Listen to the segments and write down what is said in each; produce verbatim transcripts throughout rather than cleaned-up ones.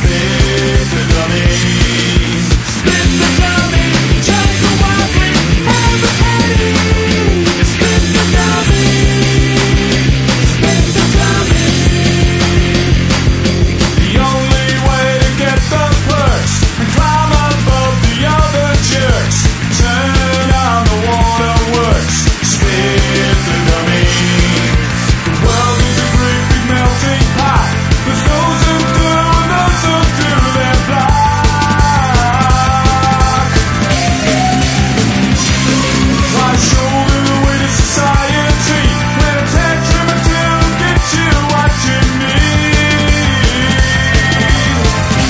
Spin the dummy. Spin the dummy. Jungle Wobbly. Have a penny. Spin the dummy. Spin the dummy. The only way to get the perks and climb above the other jerks. Turn on the waterworks. Spin the dummy. The world is a great big melting pot. There's those who do and those who do their block. Why shoulder the weight of society when a tantrum or two gets you what you need?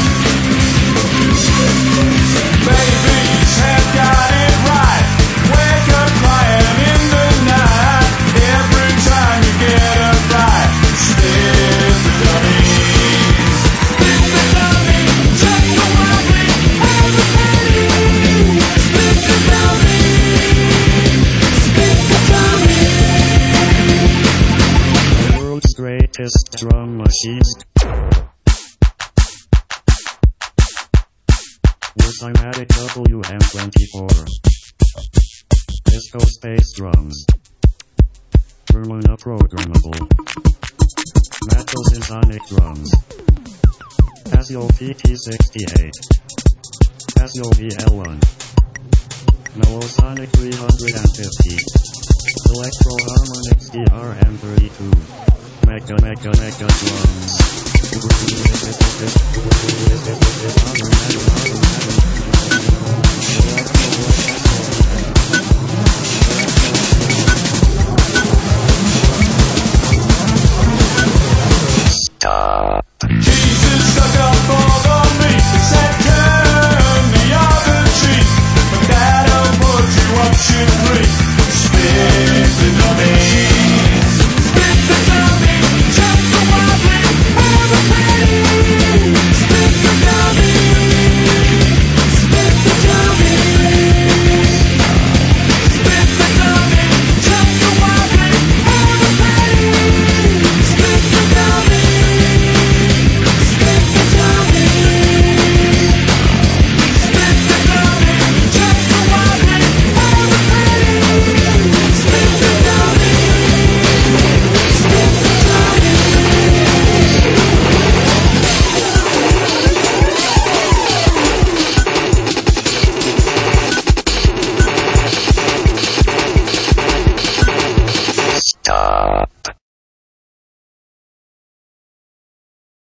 Babies have got it right. Wake up crying in the night. Every time you get a bite. Spin the dummy. Spin the dummy. Jungle Wobbly. Have a penny. Spin the dummy. Spin the dummy. The world's greatest drum machines. With Cymatic W M twenty-four. Disco Space Drums. Vermona Programmable. Metal Symphonic Drums. Casio P T sixty-eight. Casio V L one. Melosonic three fifty. Electro Harmonix D R M thirty-two. Mega Mega Mega Drums. Stop.